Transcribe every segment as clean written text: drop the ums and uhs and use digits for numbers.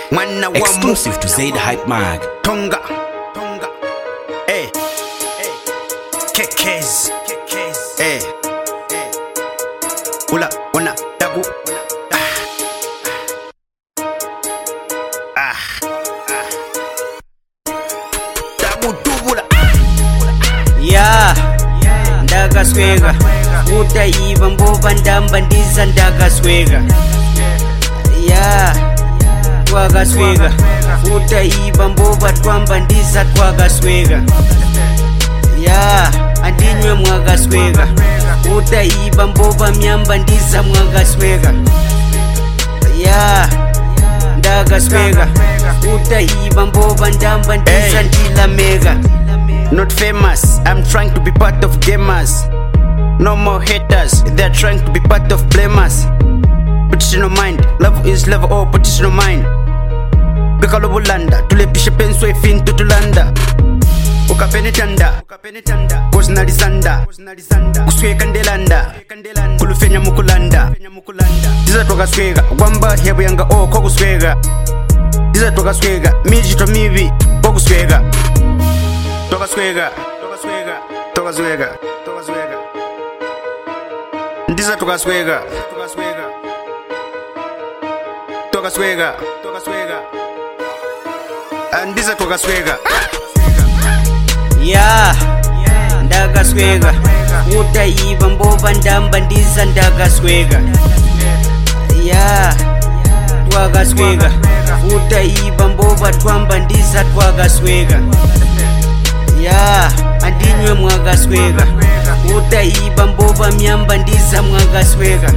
Mwana Exclusive to Zaid Hype Mag. Tonga. Hey. Kekez. Hey. Ula ona tagu. Tagu tubula. Ya ndaga swega utaiva mbova ndamba ndiza ndaga swega ya twaga swega utaiva mbova twamba ndiza twaga swega ya andinywe mwaga swega utaiva mbova myamba ndiza mwaga swega ya ndaga swega utaiva mbova ndamba ndiza ndila mega. Not famous, I'm trying to be part of gamers. No more haters, they're trying to be part of blamers. Petition mind, love is love, oh petition mind. Bikalo bulanda, tulepishe penswe fin tutulanda. Ukapeni tanda, cause nalizanda. Kuswe kandelanda, kulufenya mukulanda. Diza toka swega, wamba hebu yanga oh koku swega. Diza toka swega, miji to mivi, koku swega. Toka swega. Ndiza toka swega. Ndiza toka swega. Ya ndaga swega utaiva mbova ndamba ndiza ndaga swega ya twaga swega utaiva mbova twamba ndiza twaga swega ya andinywe mwaga swega utaiva mbova myamba ndiza mwaga swega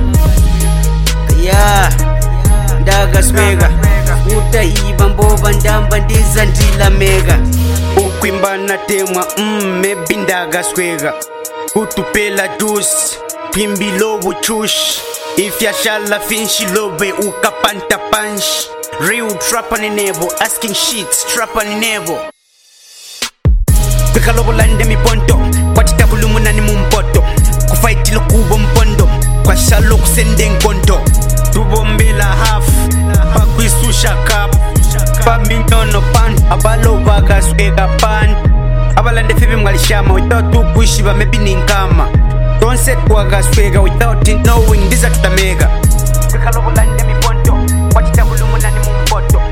ya ndaga swega utaiva mbova ndamba ndiza ndila mega. Ukwimba na temwa maybe ndaga swega utupela juice pimbi lobo chush if ya shala finshi lobe ukapanta punch real trap on enable asking shit trap on enable. Bikalobo lande mi ponto kwatita kulumuna ni mumpoto kufight lukubo mpondo kwa shalo kusende nkonto tubombela half pakwisusha cup pa minyono pan abalo baga swega pan abalande fibi mgalishama without ukwishiba maybe ninkama don't set waga swega without knowing this at mega. Bikalobo lande mi ponto kwatita kulumuna ni mumpoto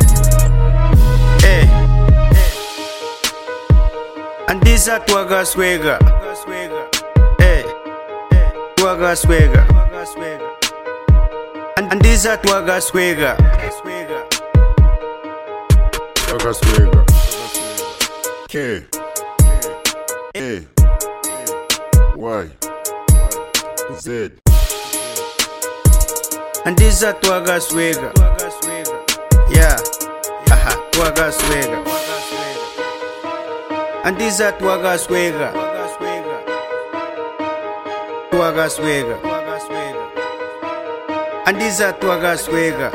and this at twaga swega. Twaga swega. And this at twaga swega. Twaga swega. K A Y Z. And this at twaga swega. Yeah. Twaga swega. And this at twaga swega. Twaga swega. And this at twaga swega.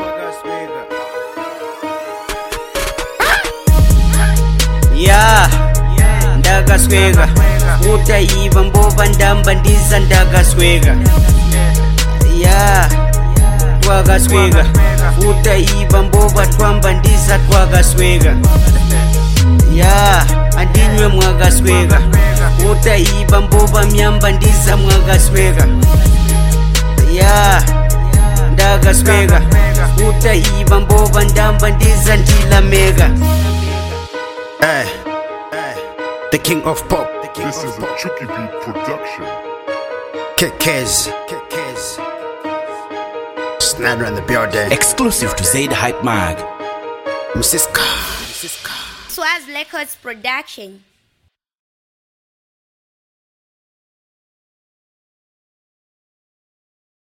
Ya ndaga swega utaiva mbova ndamba ndiza ndaga swega ya twaga swega utaiva mbova twamba ndiza twaga swega ya andinywe mwaga swega utaiva mbova myamba ndiza mwaga swega ya ndaga swega utaiva mbova ndamba ndiza ndila mega. The king of pop. This is a Tricky Beat production. Kekez. Snyder in the building. Exclusive to Zaid Hype Mag. Msiska. Swaz Records production.